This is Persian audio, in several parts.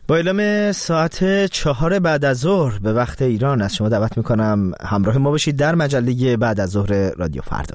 با اعلام ساعت 4 بعد از ظهر به وقت ایران از شما دعوت میکنم همراه ما باشید در مجله بعد از ظهر رادیو فردا.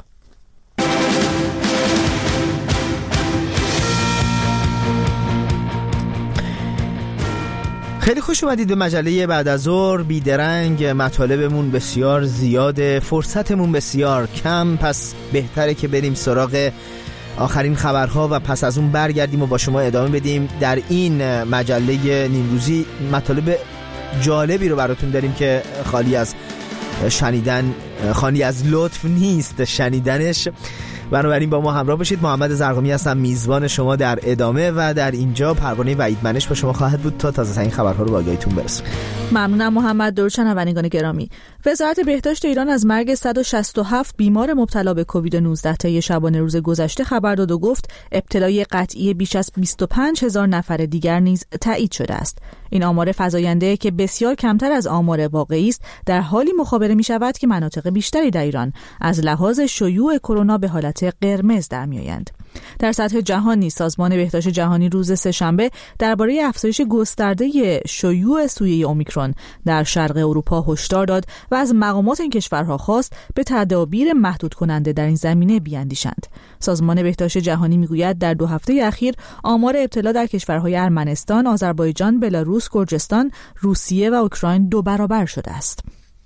خیلی خوش اومدید به مجله بعد از ظهر. بیدرنگ، مطالبمون بسیار زیاده، فرصتمون بسیار کم، پس بهتره که بریم سراغ آخرین خبرها و پس از اون برگردیم و با شما ادامه بدیم. در این مجله نیمروزی مطالب جالبی رو براتون داریم که خالی از شنیدن، خالی از لطف نیست شنیدنش. بنابراین با ما همراه باشید. محمد زرقامی هستم، میزبان شما در ادامه، و در اینجا پروانه وحیدمنش با شما خواهد بود تا تازه ترین خبرها رو به آگاهیتون برسونیم. ممنونم محمد. درود شنوندگان گرامی. وزارت بهداشت ایران از مرگ 167 بیمار مبتلا به کووید 19 طی شبانه روز گذشته خبر داد و گفت ابتلای قطعی بیش از 25000 نفر دیگر نیز تایید شده است. این آمار فزاینده که بسیار کمتر از آمار واقعی است، در حالی مخابره می شود که مناطق بیشتری در ایران از لحاظ شیوع کرونا به حالت قرمز در می آیند. در سطح جهانی، سازمان بهداشت جهانی روز سه‌شنبه درباره افزایش گسترده شیوع سویه اومیکرون در شرق اروپا هشدار داد و از مقامات این کشورها خواست به تدابیر محدود کننده در این زمینه بیاندیشند. سازمان بهداشت جهانی میگوید در 2 هفته اخیر آمار ابتلا در کشورهای ارمنستان، آذربایجان، بلاروس، گرجستان، روسیه و اوکراین 2 برابر شده است.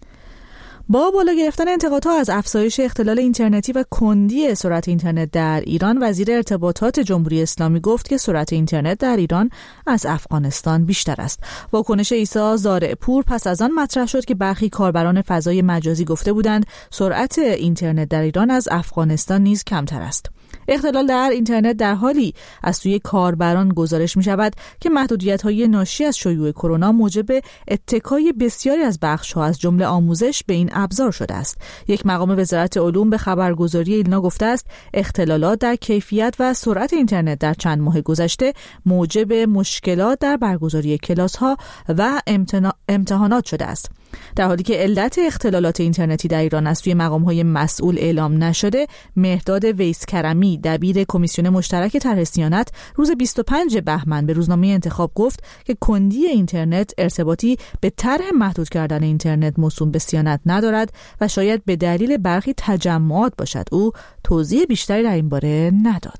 با بالا گرفتن انتقادها از افزایش اختلال اینترنتی و کندی سرعت اینترنت در ایران، وزیر ارتباطات جمهوری اسلامی گفت که سرعت اینترنت در ایران از افغانستان بیشتر است. واکنش عیسی زارعپور پس از آن مطرح شد که برخی کاربران فضای مجازی گفته بودند سرعت اینترنت در ایران از افغانستان نیز کمتر است. اختلال در اینترنت در حالی از سوی کاربران گزارش می شود که محدودیت‌های ناشی از شیوع کرونا موجب اتکای بسیاری از بخش‌ها از جمله آموزش به این ابزار شده است. یک مقام وزارت علوم به خبرگزاری ایلنا گفته است اختلالات در کیفیت و سرعت اینترنت در چند ماه گذشته موجب مشکلات در برگزاری کلاس‌ها و امتحانات شده است. در حالی که علت اختلالات اینترنتی در ایران از سوی مقام‌های مسئول اعلام نشده، مهرداد ویسکرمی دبیر کمیسیون مشترک طرح صیانت روز 25 بهمن به روزنامه انتخاب گفت که کندی اینترنت ارتباطی به طرح محدود کردن اینترنت موسوم به صیانت ندارد و شاید به دلیل برخی تجمعات باشد. او توضیح بیشتری در این باره نداد.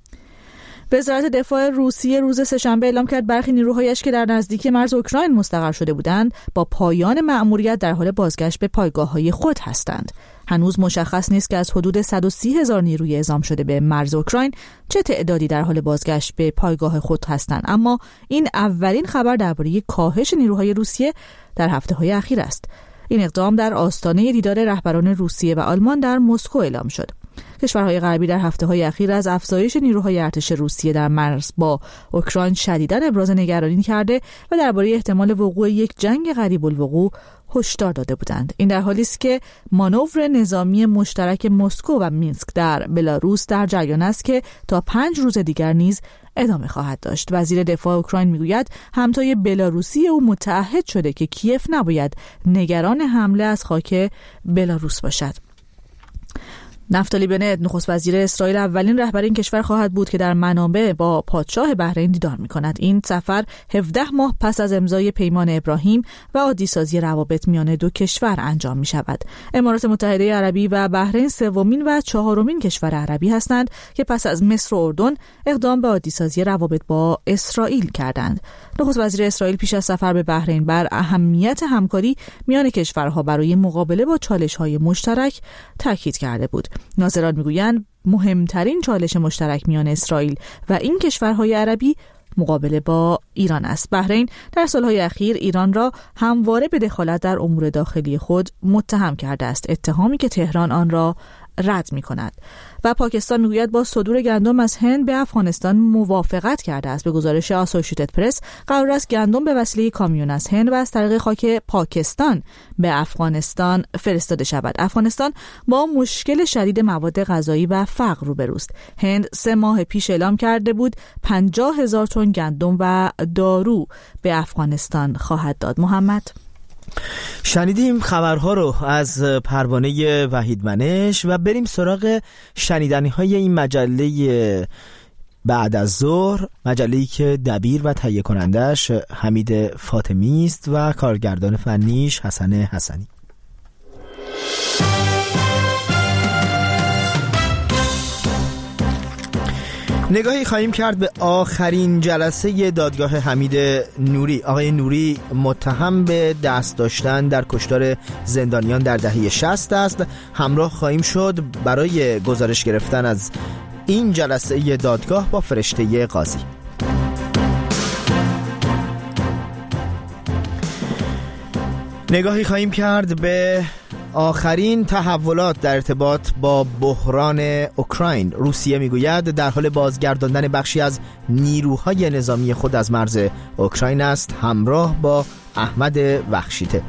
وزارت دفاع روسیه روز سه‌شنبه اعلام کرد برخی نیروهایش که در نزدیکی مرز اوکراین مستقر شده بودند با پایان مأموریت در حال بازگشت به پایگاه‌های خود هستند. هنوز مشخص نیست که از حدود 130,000 نیروی اعزام شده به مرز اوکراین چه تعدادی در حال بازگشت به پایگاه خود هستند، اما این اولین خبر درباره کاهش نیروهای روسیه در هفته‌های اخیر است. این اقدام در آستانه دیدار رهبران روسیه و آلمان در مسکو اعلام شد. کشورهای غربی در هفته‌های اخیر از افزایش نیروهای ارتش روسیه در مرز با اوکراین شدیداً ابراز نگرانی کرده و درباره احتمال وقوع یک جنگ قریب الوقوع هشدار داده بودند. این در حالی است که مانور نظامی مشترک مسکو و مینسک در بلاروس در جریان است که تا 5 روز دیگر نیز ادامه خواهد داشت. وزیر دفاع اوکراین میگوید همتای بلاروسی او متعهد شده که کیف نباید نگران حمله از خاک بلاروس باشد. نفتالی بنت نخست وزیر اسرائیل اولین رهبر این کشور خواهد بود که در منابع با پادشاه بحرین دیدار می‌کند. این سفر 17 ماه پس از امضای پیمان ابراهیم و عادی‌سازی روابط میان 2 کشور انجام می‌شود. امارات متحده عربی و بحرین سومین و 4مین کشور عربی هستند که پس از مصر و اردن اقدام به عادی‌سازی روابط با اسرائیل کردند. نخست وزیر اسرائیل پیش از سفر به بحرین بر اهمیت همکاری میان کشورها برای مقابله با چالش‌های مشترک تاکید کرده بود. ناظران میگویند مهمترین چالش مشترک میان اسرائیل و این کشورهای عربی مقابله با ایران است. بحرین در سالهای اخیر ایران را همواره به دخالت در امور داخلی خود متهم کرده است، اتهامی که تهران آن را رد می‌کند. و پاکستان میگوید با صدور گندم از هند به افغانستان موافقت کرده است. به گزارش آسوشیتد پرس قرار است گندم به وسیله کامیون از هند و از طریق خاک پاکستان به افغانستان فرستاده شود. افغانستان با مشکل شدید مواد غذایی و فقر روبروست. هند 3 ماه پیش اعلام کرده بود 50,000 تن گندم و دارو به افغانستان خواهد داد. محمد، شنیدیم خبرها رو از پروانه وحیدمنش و بریم سراغ شنیدنی‌های این مجله بعد از ظهر، مجله‌ای که دبیر و تهیه کنندش حمید فاطمی است و کارگردان فنیش حسن حسنی. نگاهی خواهیم کرد به آخرین جلسه دادگاه حمید نوری. آقای نوری متهم به دست داشتن در کشتار زندانیان در دهه 60 است. همراه خواهیم شد برای گزارش گرفتن از این جلسه دادگاه با فرشته قاضی. نگاهی خواهیم کرد به آخرین تحولات در ارتباط با بحران اوکراین. روسیه میگوید در حال بازگرداندن بخشی از نیروهای نظامی خود از مرز اوکراین است، همراه با احمد وخشیته.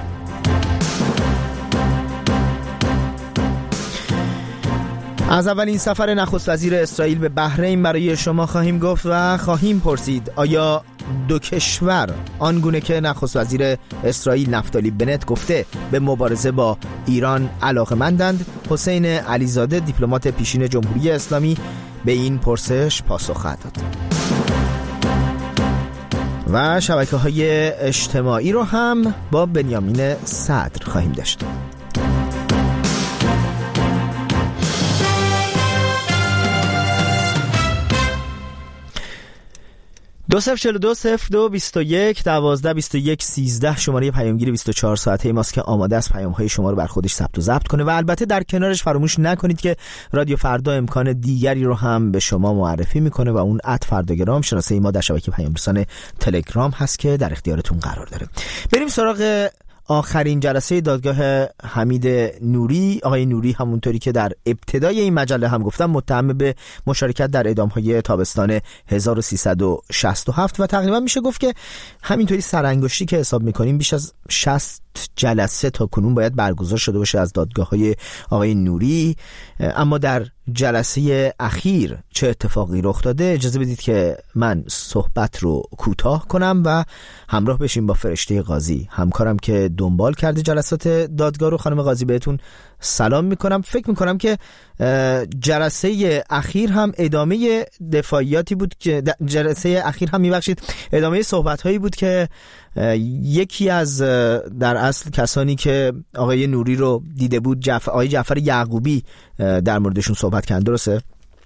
از اولین سفر نخست وزیر اسرائیل به بحرین برای شما خواهیم گفت و خواهیم پرسید آیا دو کشور آنگونه که نخست وزیر اسرائیل نفتالی بنت گفته به مبارزه با ایران علاقه‌مندند؟ حسین علیزاده دیپلمات پیشین جمهوری اسلامی به این پرسش پاسخ خواهد داد. و شبکه‌های اجتماعی رو هم با بنیامین صدر خواهیم داشت. 2042-02-21-12-21-13 شماره پیامگیر 24 ساعته ماست که آماده است پیام‌های شما رو بر خودش ثبت و ضبط کنه و البته در کنارش فراموش نکنید که رادیو فردا امکان دیگری رو هم به شما معرفی میکنه و اون @فرداگرام شناسه ما در شبکه پیام‌رسان تلگرام هست که در اختیارتون قرار داره. بریم سراغ آخرین جلسه دادگاه حمید نوری. آقای نوری همونطوری که در ابتدای این مجله هم گفتم متهم به مشارکت در اعدام‌های تابستان 1367 و تقریبا میشه گفت که همینطوری سرانگشتی که حساب میکنیم بیش از 60 جلسه تا کنون باید برگزار شده باشه از دادگاه‌های آقای نوری. اما در جلسه اخیر چه اتفاقی رخ داده؟ اجازه بدید که من صحبت رو کوتاه کنم و همراه بشیم با فرشته قاضی، همکارم که دنبال کرده جلسات دادگاه رو. خانم قاضی بهتون سلام میکنم. فکر میکنم که جلسه اخیر هم ادامه دفاعیاتی بود که ادامه صحبت‌هایی بود که یکی از در اصل کسانی که آقای نوری رو دیده بود آقای جعفر یعقوبی در موردشون صحبت کردن. درسته؟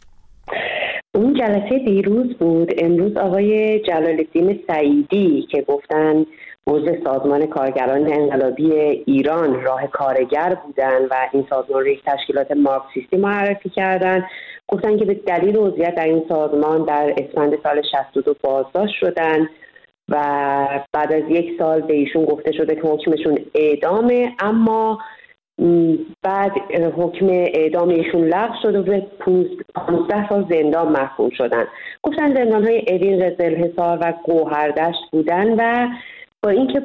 اون جلسه دیروز بود. امروز آقای جلال‌الدین سعیدی که گفتن عضو سازمان کارگران انقلابی ایران راه کارگر بودن و این سازمان رو یک تشکیلات مارکسیستی معرفی کردن، گفتن که به دلیل عضویت در این سازمان در اسفند سال 62 بازداشت شدن و بعد از 1 سال به ایشون گفته شده که حکمشون اعدامه، اما بعد حکم اعدام ایشون لغو شد و به 15 سال زندان محکوم شدن. گفتن زندان‌های اوین، قزلحصار و گوهردشت بودن و با اینکه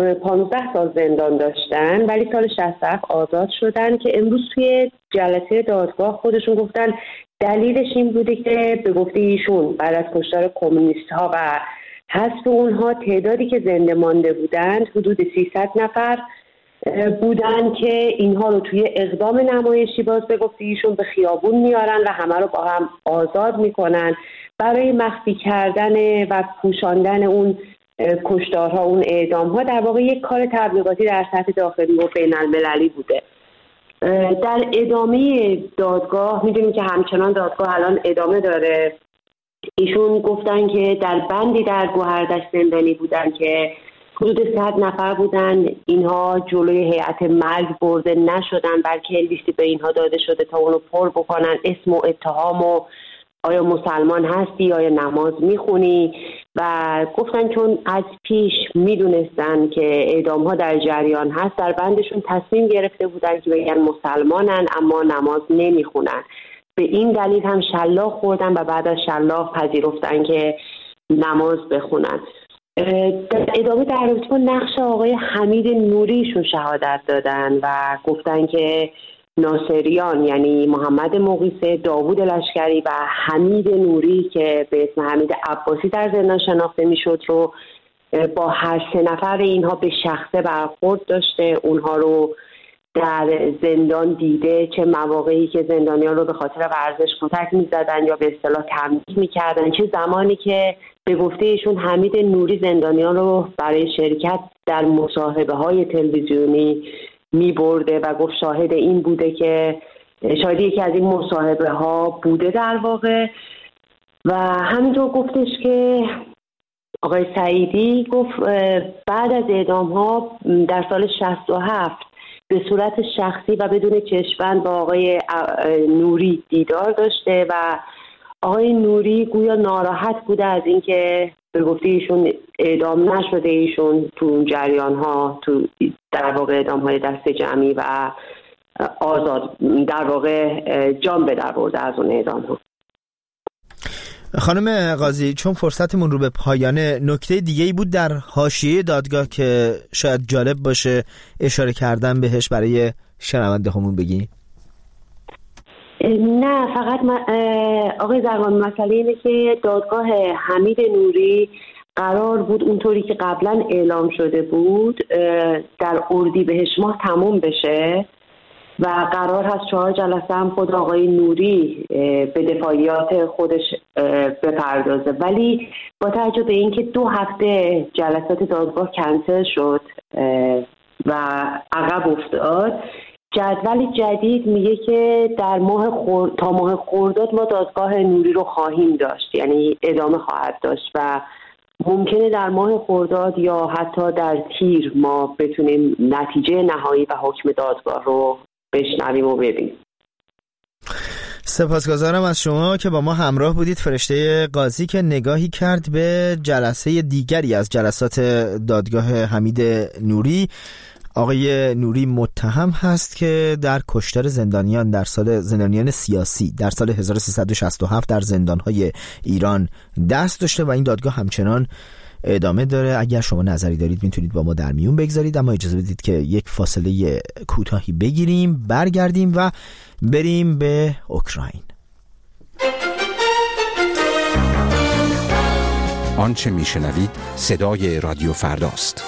15 سال زندان داشتن ولی سال 67 آزاد شدن که امروز توی جلسه دادگاه خودشون گفتن دلیلش این بوده که به گفته ایشون بعد از کشتار کمونیست‌ها و حذف اونها تعدادی که زنده مانده بودند حدود 300 نفر بودن که اینها رو توی اقدام نمایشی باز به گفته ایشون به خیابون میارن و همه رو با هم آزاد میکنن برای مخفی کردن و پوشاندن اون کشتارها، اون اعدامها. در واقع یک کار تبلیغاتی در سطح داخلی و بین المللی بوده. در ادامه دادگاه میدونیم که همچنان دادگاه الان ادامه داره. ایشون گفتن که در بندی در گوهردشت زندانی بودن که حدود 100 نفر بودن، اینها جلوی هیئت مرگ برده نشدن بلکه لیستی به اینها داده شده تا اونو پر بکنن، اسم و اتهام و آیا مسلمان هستی، آیا نماز میخونی، و گفتن چون از پیش میدونستن که اعدام ها در جریان هست در بندشون تصمیم گرفته بودن که بگن مسلمانن اما نماز نمیخونن. به این دلیل هم شلاق خوردن و بعد از شلاق پذیرفتن که نماز بخونن. در ادامه در رابطه با نقش آقای حمید نوریشون شهادت دادن و گفتن که ناصریان یعنی محمد مقیسه، داوود لشکری و حمید نوری که به اسم حمید عباسی در زندان شناخته میشد رو با هر 3 نفر اینها به شخصه برخورد داشته، اونها رو در زندان دیده، چه مواقعی که زندانیان رو به خاطر ورزش کتک می‌زدن یا به اصطلاح تنبیه می‌کردن، چه زمانی که به گفته ایشون حمید نوری زندانیان رو برای شرکت در مصاحبه‌های تلویزیونی می‌برده و گفت شاهد این بوده که شاید یکی از این مصاحبه‌ها بوده در واقع. و همینطور گفتش که آقای سعیدی گفت بعد از اعدام‌ها در سال 67 به صورت شخصی و بدون چشم‌بند با آقای نوری دیدار داشته و آقای نوری گویا ناراحت بوده از اینکه به گفته ایشون اعدام نشده، ایشون تو جریان‌ها تو در واقع اعدام‌های دست جمعی و آزاد در واقع جان به در برده از اون اعدام‌ها. خانم قاضی، چون فرصتمون رو به پایانه، نکته دیگه‌ای بود در حاشیه دادگاه که شاید جالب باشه اشاره کردن بهش برای شنونده‌هامون بگی؟ نه، فقط آقای زرگان مسئله اینه که دادگاه حمید نوری قرار بود اونطوری که قبلا اعلام شده بود در اردیبهشت ماه تموم بشه و قرار هست 4 جلسه هم خود آقای نوری به دفاعیات خودش بپردازه، ولی با توجه به اینکه 2 هفته جلسات دادگاه کنسل شد و عقب افتاد، جدول جدید میگه که در تا ماه خرداد ما دادگاه نوری رو خواهیم داشت، یعنی ادامه خواهد داشت و ممکنه در ماه خرداد یا حتی در تیر ما بتونیم نتیجه نهایی و حکم دادگاه رو بشنویم و ببینیم. سپاسگزارم از شما که با ما همراه بودید. فرشته قاضی که نگاهی کرد به جلسه دیگری از جلسات دادگاه حمید نوری. آقای نوری متهم هست که در کشتار زندانیان سیاسی در سال 1367 در زندانهای ایران دست داشته و این دادگاه همچنان ادامه داره. اگر شما نظری دارید میتونید با ما در میون بگذارید، اما اجازه بدید که یک فاصله کوتاهی بگیریم، برگردیم و بریم به اوکراین. آنچه میشنوید صدای رادیو فرداست.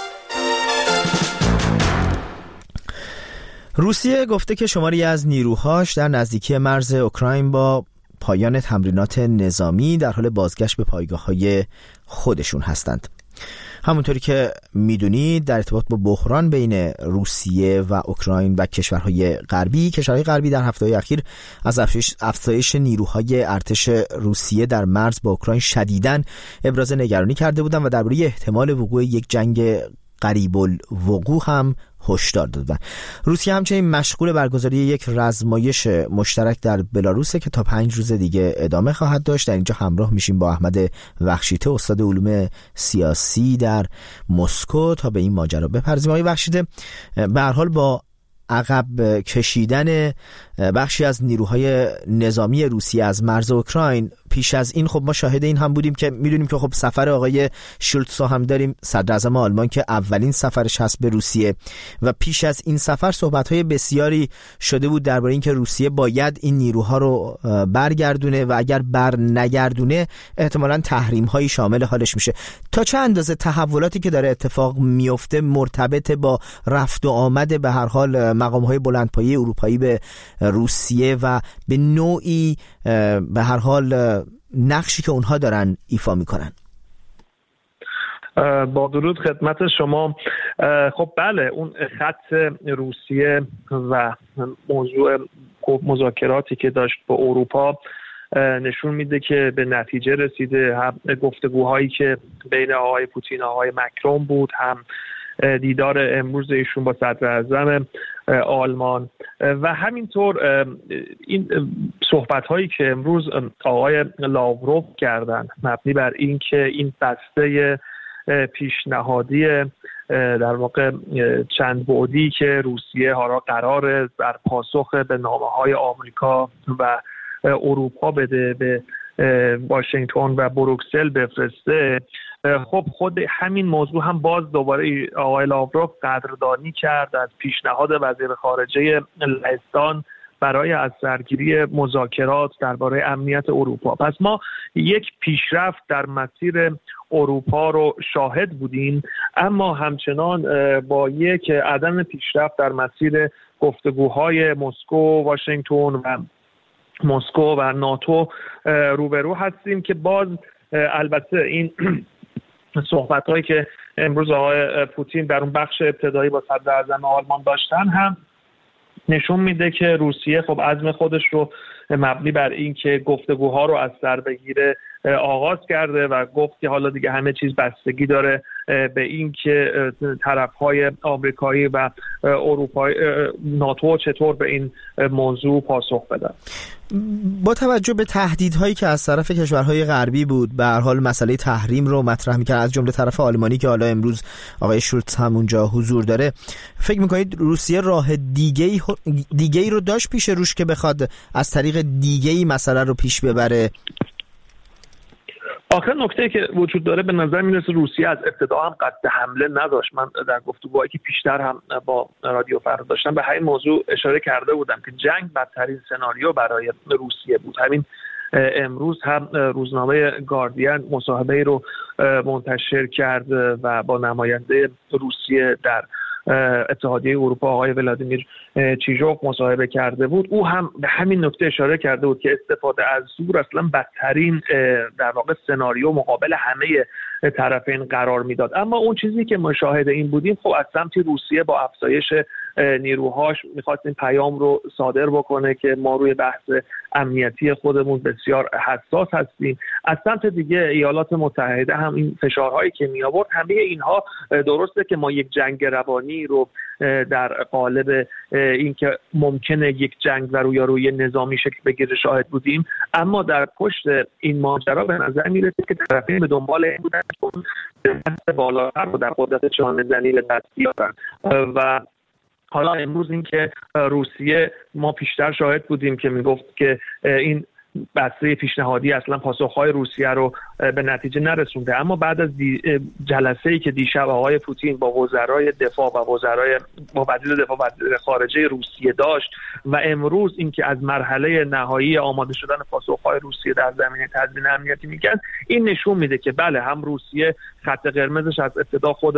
روسیه گفته که شماری از نیروهاش در نزدیکی مرز اوکراین با پایان تمرینات نظامی در حال بازگشت به پایگاه‌های خودشون هستند. همونطوری که میدونید در ارتباط با بحران بین روسیه و اوکراین و کشورهای غربی در هفته‌های اخیر از افزایش نیروهای ارتش روسیه در مرز با اوکراین شدیداً ابراز نگرانی کرده بودند و درباره احتمال وقوع یک جنگ قریب الوقوع هم هشدار دادن. روسیه همچنین مشغول برگزاری یک رزمایش مشترک در بلاروس که تا 5 روز دیگه ادامه خواهد داشت. در اینجا همراه میشیم با احمد وخشیته، استاد علوم سیاسی در مسکو، تا به این ماجرا بپردازیم. آقای وخشیته، به هر حال با عقب کشیدن بخشی از نیروهای نظامی روسیه از مرز اوکراین، پیش از این خب ما شاهد این هم بودیم که میدونیم که خب سفر آقای شولتز هم داریم، صدر اعظم آلمان که اولین سفرش هست به روسیه، و پیش از این سفر صحبت‌های بسیاری شده بود درباره اینکه روسیه باید این نیروها رو برگردونه و اگر بر نگردونه احتمالاً تحریم‌هایی شامل حالش میشه. تا چه اندازه تحولاتی که داره اتفاق میفته مرتبط با رفت و آمد به هر حال مقام‌های بلندپایه اروپایی به روسیه و به نوعی به هر حال نقشی که اونها دارن ایفا میکنن؟ با درود خدمت شما. خب بله، اون خط روسیه و موضوع مذاکراتی که داشت با اروپا نشون میده که به نتیجه رسیده. هم گفتگوهایی که بین آقای پوتین و آقای مکرون بود، هم دیدار امروز ایشون با صدر اعظم آلمان و همینطور این صحبت هایی که امروز آقای لاوروف کردن مبنی بر این که این بسته پیشنهادی در واقع چند بعدی که روسیه ها را قراره در پاسخ به نامه‌های آمریکا و اروپا بده به واشنگتن و بروکسل بفرسته، خب خود همین موضوع هم باز دوباره آقای لاوروف قدردانی کرد از پیشنهاد وزیر خارجه لهستان برای از سرگیری مذاکرات درباره امنیت اروپا. پس ما یک پیشرفت در مسیر اروپا رو شاهد بودیم، اما همچنان با یک عدم پیشرفت در مسیر گفتگوهای مسکو و ناتو روبرو هستیم که باز البته این صحبت‌هایی که امروز آقای پوتین در اون بخش ابتدایی با صدر اعظم آلمان داشتن هم نشون میده که روسیه خب عزم خودش رو مبنی بر این که گفتگوها رو از سر بگیره آغاز کرده و گفت که حالا دیگه همه چیز بستگی داره به این که طرف‌های آمریکایی و اروپایی ناتو چطور به این موضوع پاسخ بدن. با توجه به تهدیدهایی که از طرف کشورهای غربی بود، به هر حال مسئله تحریم رو مطرح می‌کرد از جمله طرف آلمانی که حالا امروز آقای شولتز هم اونجا حضور داره، فکر می‌کنید روسیه راه دیگه‌ای رو داشت پیش روش که بخواد از طریق دیگه‌ای مسئله رو پیش ببره؟ آخر نکته که وجود داره به نظر میرسه روسیه از ابتدا هم قصد حمله نداشت. من در گفتگوهایی که پیشتر هم با رادیو فردا داشتم به همین موضوع اشاره کرده بودم که جنگ بدترین سناریو برای روسیه بود. همین امروز هم روزنامه گاردین مصاحبه‌ای رو منتشر کرد و با نماینده روسیه در اتحادیه اروپا آقای ولادیمیر چیژوف مصاحبه کرده بود. او هم به همین نکته اشاره کرده بود که استفاده از زور اصلا بدترین در واقع سناریو مقابل همه طرفین قرار میداد. اما اون چیزی که مشاهد این بودیم خب از سمت روسیه با افزایش نیروهاش میخواست این پیام رو صادر بکنه که ما روی بحث امنیتی خودمون بسیار حساس هستیم. از سمت دیگه ایالات متحده هم این فشارهایی که می آورد، همه اینها درسته که ما یک جنگ روانی رو در قالب این که ممکنه یک جنگ و رویارویی نظامی شکل بگیره شاهد بودیم، اما در پشت این ماجرا به نظر میرسه که طرفین به دنبال این بودن که اون بالاتر رو در قدرت جهان‌زنی به دست بیارن. و حالا امروز این که روسیه، ما پیشتر شاهد بودیم که میگفت که این بسته پیشنهادی اصلا پاسخهای روسیه رو به نتیجه نرسونده، اما بعد از جلسه‌ای که دیشب آقای پوتین با وزرای دفاع و با وزیر دفاع و وزیر خارجه روسیه داشت و امروز این که از مرحله نهایی آماده شدن پاسخهای روسیه در زمینه تضمین امنیتی میگن، این نشون میده که بله، هم روسیه خط قرمزش از ابتدا خود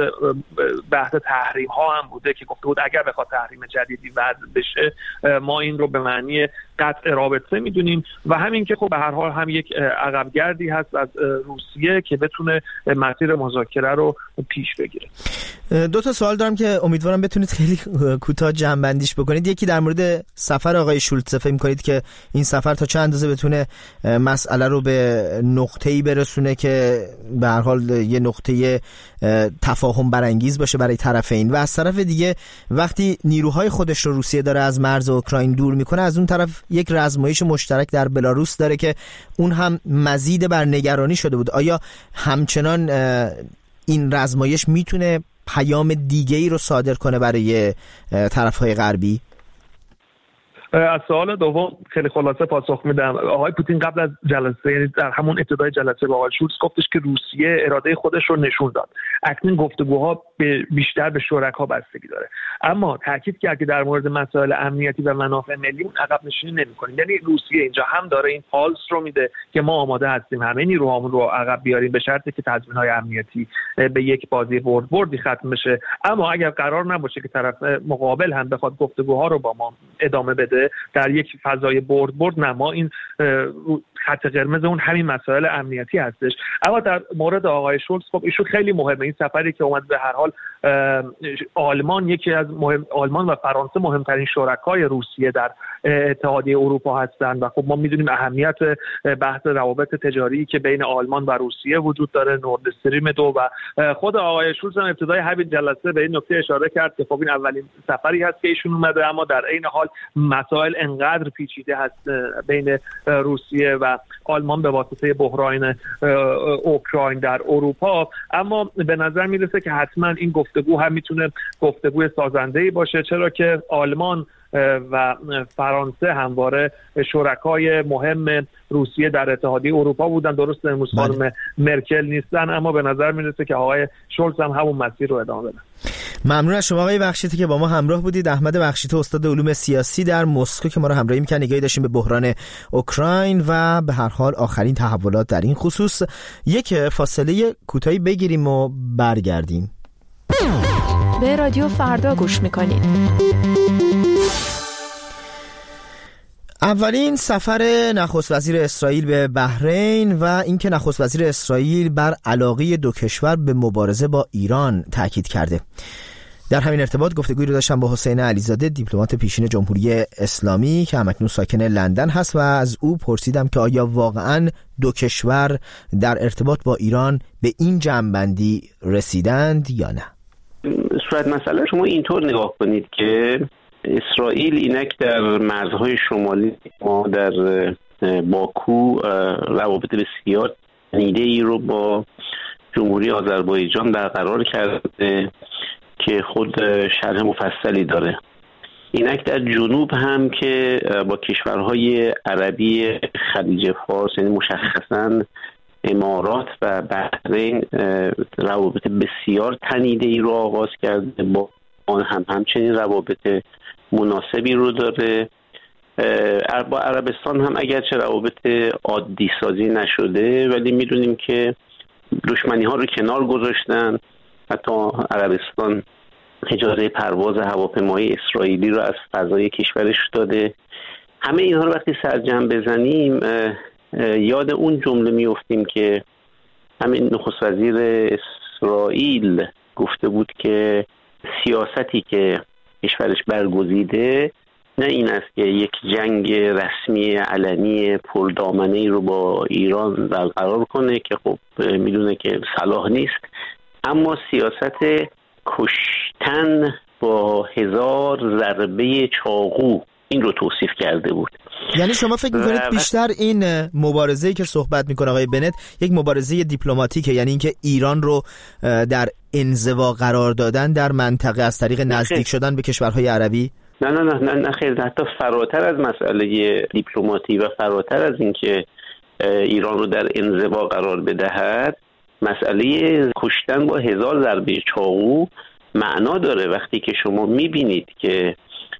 بحث تحریم ها هم بوده که گفته بود اگر بخواد تحریم جدیدی وضع بشه ما این رو به معنی قطع رابطه میدونیم و همین که خب به هر حال هم یک عقبگردی هست از روسیه که بتونه مسیر مذاکره رو پیش بگیره. دو تا سوال دارم که امیدوارم بتونید خیلی کوتاه جمع‌بندیش بکنید. یکی در مورد سفر آقای شولتز، فکر می‌کنید که این سفر تا چه اندازه بتونه مسئله رو به نقطه‌ای برسونه که به هر حال یه نقطه تفاهم برانگیز باشه برای طرفین، و از طرف دیگه وقتی نیروهای خودش رو روسیه داره از مرز اوکراین دور میکنه، از اون طرف یک رزمایش مشترک در بلاروس داره که اون هم مزید بر نگرانی شده بود. آیا همچنان این رزمایش میتونه پیام دیگه‌ای رو صادر کنه برای طرف‌های غربی؟ از سوال دوم خیلی خلاصه پاسخ میدم. آقای پوتین قبل از جلسه، یعنی در همون ابتدای جلسه با آقای شولتز گفتش که روسیه اراده خودش رو نشون داد. اکنون گفتگوها بیشتر به شرکا بستگی داره، اما تاکید کرد که در مورد مسائل امنیتی و منافع ملی عقب نشینی نمی‌کنیم. یعنی روسیه اینجا هم داره این پالس رو میده که ما آماده هستیم همه نیروهامون رو عقب بیاریم به شرطی که تضمین‌های امنیتی به یک بازی بردی ختم بشه. اما اگر قرار نباشه که طرف مقابل هم بخواد گفتگوها رو با ما ادامه بده در یک فضای برد نه، ما این خط قرمز اون همین مسائل امنیتی هستش. اما در مورد آقای شولتز خب ایشون خیلی مهمه. این سفری که اومد، به هر حال آلمان آلمان و فرانسه مهمترین شرکای روسیه در اتحادیه اروپا هستند و خب ما میدونیم اهمیت بحث روابط تجاری که بین آلمان و روسیه وجود داره، نورد استریم 2، و خود آقای شولتز هم ابتدای همین جلسه به این نکته اشاره کرد که خب این اولین سفری هست که ایشون اومده، اما در عین حال مسائل انقدر پیچیده هست بین روسیه و آلمان به واسطه بحران اوکراین در اروپا، اما به نظر میرسه که حتما این گفتگو هم میتونه گفتگوی سازنده‌ای باشه، چرا که آلمان و فرانسه همواره شرکای مهم روسیه در اتحادیه اروپا بودن. درست امروز خانم مرکل نیستن، اما به نظر میرسه که آقای شولتز هم همون مسیر رو ادامه بدن. ممنون از شما آقای بخشیتی که با ما همراه بودید. احمد بخشیتی، استاد علوم سیاسی در مسکو، که ما رو همراهی می‌کرد. نگاهی داشتیم به بحران اوکراین و به هر حال آخرین تحولات در این خصوص. یک فاصله کوتاهی بگیریم و برگردیم. به رادیو فردا گوش میکنید. اولین سفر نخست وزیر اسرائیل به بحرین و اینکه نخست وزیر اسرائیل بر علاقه دو کشور به مبارزه با ایران تاکید کرده. در همین ارتباط گفتگویی رو داشتم با حسین علیزاده، دیپلمات پیشین جمهوری اسلامی که همکنون ساکن لندن هست و از او پرسیدم که آیا واقعاً دو کشور در ارتباط با ایران به این جمع‌بندی رسیدند یا نه؟ صورت مسئله شما اینطور نگاه کنید که اسرائیل اینک در مرزهای شمالی ما در باکو روابط بسیار تنیده‌ای رو با جمهوری آذربایجان برقرار کرده که خود شرح مفصلی داره. اینک در جنوب هم که با کشورهای عربی خلیج فارس، یعنی مشخصاً امارات و بحرین، روابط بسیار تنیده‌ای رو آغاز کرده، با آن همچنین روابط مناسبی رو داره. با عربستان هم اگرچه روابط عادی سازی نشده، ولی میدونیم که دشمنی ها رو کنار گذاشتن. حتی عربستان اجازه پرواز هواپیمای اسرائیلی رو از فضای کشورش داده. همه اینها رو وقتی سرجم بزنیم یاد اون جمله میافتیم که همین نخست وزیر اسرائیل گفته بود که سیاستی که کشورش برگزیده نه این است که یک جنگ رسمی علنی پردامنه‌ای رو با ایران برقرار کنه که خب میدونه که صلاح نیست، اما سیاست کشتن با 1000 ضربه چاقو این رو توصیف کرده بود. یعنی شما فکر میکنید بیشتر این مبارزه‌ای که صحبت میکنه آقای بنت یک مبارزه دیپلماتیکه، یعنی اینکه ایران رو در انزوا قرار دادن در منطقه از طریق نزدیک شدن به کشورهای عربی؟ نه خیر، حتی فراتر از مسئله دیپلماتی و فراتر از اینکه ایران رو در انزوا قرار بدهد، مسئله کشتن با 1000 ضربه چاقو معنا داره. وقتی که شما میبینید که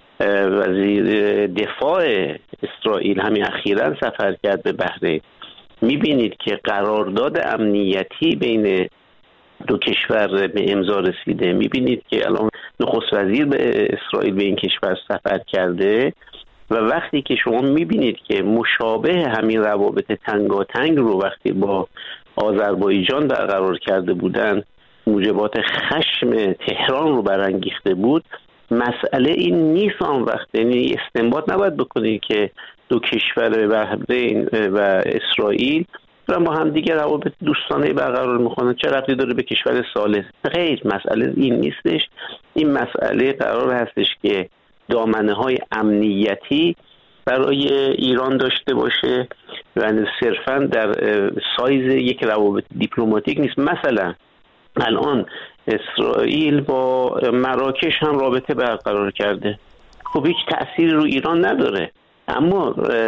وزیر دفاع اسرائیل همین اخیراً سفر کرد به بحرین، میبینید که قرارداد امنیتی بین دو کشور به امضا رسیده، میبینید که الان نخست وزیر به اسرائیل به این کشور سفر کرده و وقتی که شما میبینید که مشابه همین روابط تنگاتنگ رو وقتی با آذربایجان برقرار کرده بودن، موجبات خشم تهران رو برانگیخته بود، مسئله این نیست آن وقت. یعنی استنباط نباید بکنید که دو کشور بحرین و اسرائیل با هم دیگه روابط دوستانه برقرار میکنن، چه ربطی داره به کشور ثالث؟ غیر، مسئله این نیستش. این مسئله قرار هستش که دامنه های امنیتی برای ایران داشته باشه و صرفا در سایز یک روابط دیپلماتیک نیست. مثلا الان اسرائیل با مراکش هم رابطه برقرار کرده، خب هیچ تأثیری رو ایران نداره، اما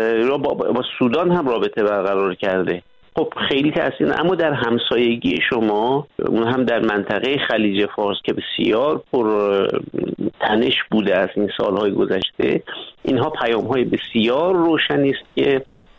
با سودان هم رابطه برقرار کرده، خب خیلی تأثیر نه. اما در همسایگی شما، اون هم در منطقه خلیج فارس که بسیار پر تنش بوده از این سالهای گذشته، اینها پیام‌های بسیار روشنی است که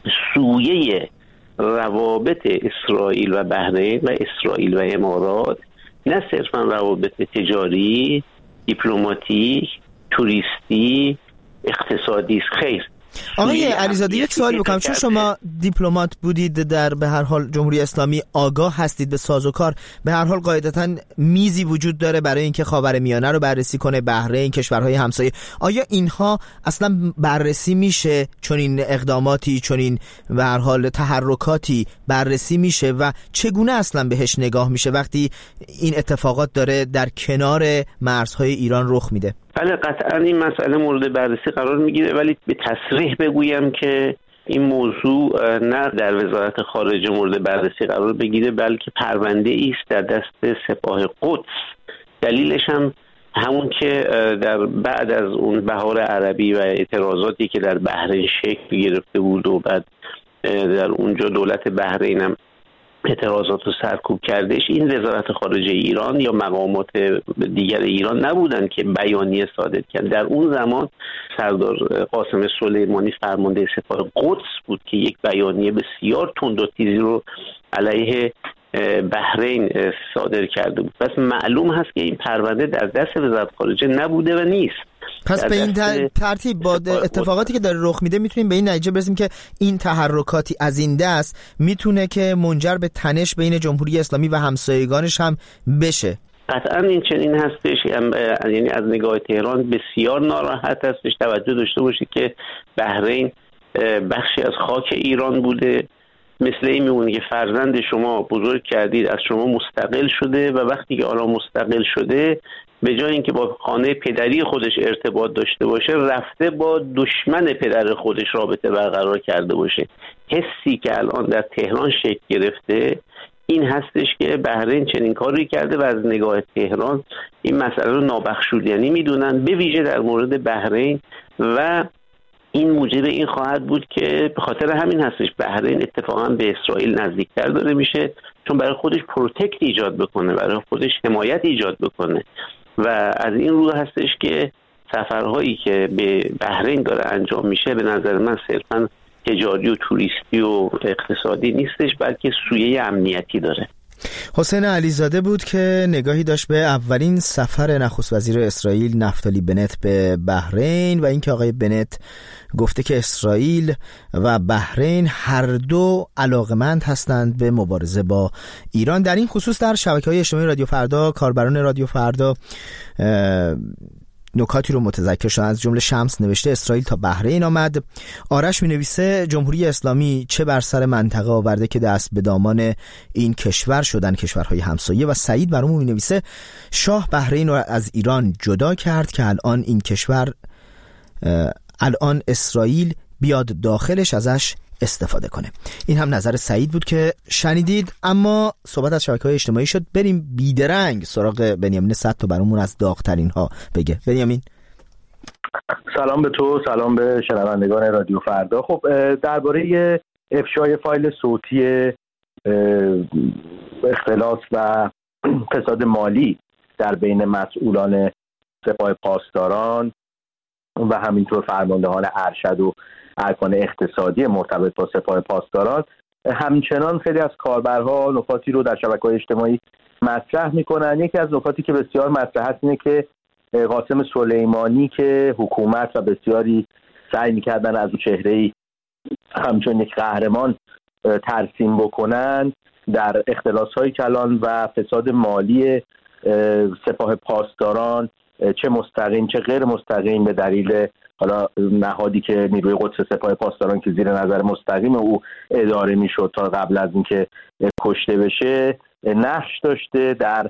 سویه روابط اسرائیل و بحرین و اسرائیل و امارات نه صرفا روابط تجاری، دیپلماتیک، توریستی، اقتصادی است. خیر. آقای علیزاده یک سوال بکنم، چون شما دیپلمات بودید در به هر حال جمهوری اسلامی، آگاه هستید به سازوکار، به هر حال قاعدتاً میزی وجود داره برای اینکه خاورمیانه رو بررسی کنه، بحرین، کشورهای همسایه. آیا اینها اصلا بررسی میشه؟ چون این اقداماتی، چون این به هر حال تحرکاتی بررسی میشه و چگونه اصلا بهش نگاه میشه وقتی این اتفاقات داره در کنار مرزهای ایران رخ میده؟ بله، قطعا این مسئله مورد بررسی قرار میگیره، ولی به تصریح بگویم که این موضوع نه در وزارت خارجه مورد بررسی قرار بگیره، بلکه پرونده ایست در دست سپاه قدس. دلیلش هم همون که در بعد از اون بهار عربی و اعتراضاتی که در بحرین شکل گرفته بود و بعد در اونجا دولت بحرین هم اعتراضات رو سرکوب کردش، این وزارت خارجه ایران یا مقامات دیگر ایران نبودن که بیانیه صادر کردن. در اون زمان سردار قاسم سلیمانی فرمانده سپاه قدس بود که یک بیانیه بسیار تند و تیزی رو علیه بحرین صادر کرده بود. پس معلوم هست که این پرونده در دست وزارت خارجه نبوده و نیست. پس به این ترتیب با اتفاقاتی که داره رخ میده میتونیم به این نتیجه برسیم که این تحرکاتی از این دست میتونه که منجر به تنش بین جمهوری اسلامی و همسایگانش هم بشه. قطعا این چنین هستش، یعنی از نگاه تهران بسیار ناراحت هستش. توجه داشته باشید که بحرین بخشی از خاک ایران بوده، مثل این میمونه که فرزند شما بزرگ کردید، از شما مستقل شده و وقتی که حالا مستقل شده به جای اینکه با خانه پدری خودش ارتباط داشته باشه رفته با دشمن پدر خودش رابطه برقرار کرده باشه. حسی که الان در تهران شکل گرفته این هستش که بحرین چنین کاری کرده و از نگاه تهران این مسئله رو نابخشودنی میدونن، به ویژه در مورد بحرین، و این موجب این خواهد بود که به خاطر همین هستش بحرین اتفاقا به اسرائیل نزدیکتر داره میشه، چون برای خودش پروتکت ایجاد بکنه، برای خودش حمایت ایجاد بکنه. و از این رو هستش که سفرهایی که به بحرین داره انجام میشه به نظر من صرفاً تجاری و توریستی و اقتصادی نیستش، بلکه سویه امنیتی داره. حسین علیزاده بود که نگاهی داشت به اولین سفر نخست وزیر اسرائیل نفتالی بنت به بحرین و اینکه آقای بنت گفته که اسرائیل و بحرین هر دو علاقمند هستند به مبارزه با ایران. در این خصوص در شبکه‌های اجتماعی رادیو فردا کاربران رادیو فردا نکاتی رو متذکر شدن. از جمله شمس نوشته اسرائیل تا بحرین آمد. آرش می نویسه جمهوری اسلامی چه بر سر منطقه آورده که دست به دامان این کشور شدن کشورهای همسایه. و سعید برامون می نویسه شاه بحرین رو از ایران جدا کرد که الان اسرائیل بیاد داخلش ازش استفاده کنه. این هم نظر سعید بود که شنیدید. اما صحبت از شبکه‌های اجتماعی شد، بریم بیدرنگ سراغ بنیامین صدتا برامون از داغ‌ترین ها بگه. بنیامین سلام به تو، سلام به شنوندگان رادیو فردا. خب درباره افشای فایل صوتی اختلاس و فساد مالی در بین مسئولان سپاه پاسداران و همینطور فرماندهان ارشد و ارکان اقتصادی مرتبط با سپاه پاسداران همچنان خیلی از کاربرها نکاتی رو در شبکه‌های اجتماعی مطرح میکنن. یکی از نکاتی که بسیار مطرح است اینه که قاسم سلیمانی که حکومت و بسیاری سعی میکردن از او چهره‌ای همچون یک قهرمان ترسیم بکنن، در اختلاس‌های کلان و فساد مالی سپاه پاسداران چه مستقیم چه غیر مستقیم به دلیل حالا نهادی که نیروی قدس سپاه پاسداران که زیر نظر مستقیم او اداره میشد تا قبل از اینکه کشته بشه نقش داشته در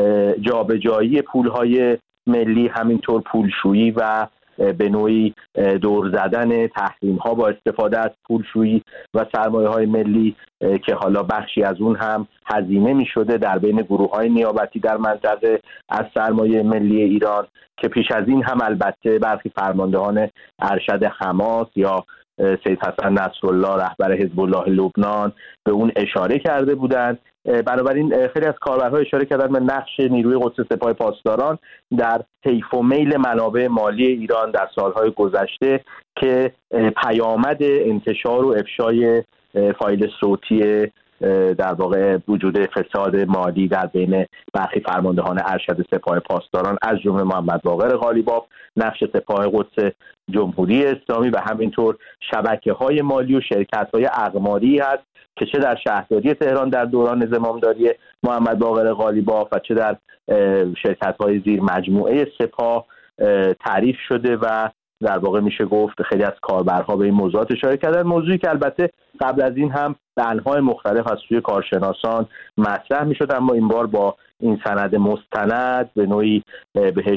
جابجایی پولهای ملی، همینطور پولشویی و به نوعی دور زدن تحریم ها با استفاده از پولشویی و سرمایه های ملی که حالا بخشی از اون هم هزینه می شده در بین گروه های نیابتی در منطقه از سرمایه ملی ایران، که پیش از این هم البته برخی فرماندهان ارشد حماس یا سید حسن نصرالله رهبر حزب الله لبنان به اون اشاره کرده بودند. بنابراین خیلی از کاربرها اشاره کردن به نقش نیروی قدس سپاه پاسداران در طیف و میل منابع مالی ایران در سالهای گذشته که پیامد انتشار و افشای فایل صوتی در واقع وجود فساد مالی در بین برخی فرماندهان ارشد سپاه پاسداران از جمله محمد باقر قالیباف، نقش سپاه قدس جمهوری اسلامی و همینطور شبکه‌های مالی و شرکت‌های اقماری هست که چه در شهرداری تهران در دوران زمامداری محمد باقر قالیباف و چه در شرکت‌های زیر مجموعه سپاه تعریف شده و در واقع میشه گفت خیلی از کاربرها به این موضوعات اشاره کردن. موضوعی که البته قبل از این هم به انواع مختلف از سوی کارشناسان مطرح میشد، اما این بار با این سند مستند به نوعی بهش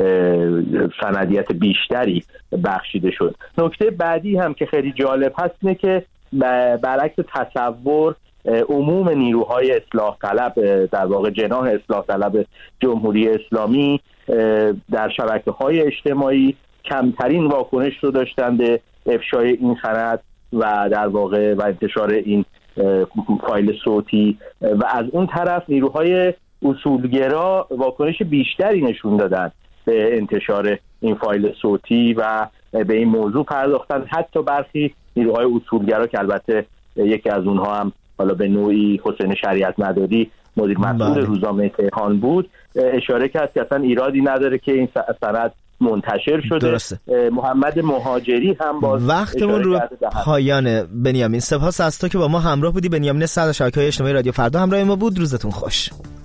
سندیت بیشتری بخشیده شد. نکته بعدی هم که خیلی جالب هست اینه که برعکس تصور عموم نیروهای اصلاح طلب در واقع جناح اصلاح طلب جمهوری اسلامی در شبکه‌های اجتماعی کمترین واکنش رو داشتن به افشای این سند و در واقع و انتشار این فایل صوتی، و از اون طرف نیروهای اصولگرا واکنش بیشتری نشون دادن به انتشار این فایل صوتی و به این موضوع پرداختن. حتی برخی نیروهای اصولگرا که البته یکی از اونها هم حالا به نوعی حسین شریعت مداری مدیر مسئول روزنامه تهران بود اشاره کرد که اصلا ایرادی نداره که این سند منتشر شده. درسته. محمد مهاجری هم باز وقتمون رو پایان. بنیامین سپاس از تو که با ما همراه بودی. بنیامین صدر شبکه‌های اجتماعی رادیو فردا همراه ما بود. روزتون خوش.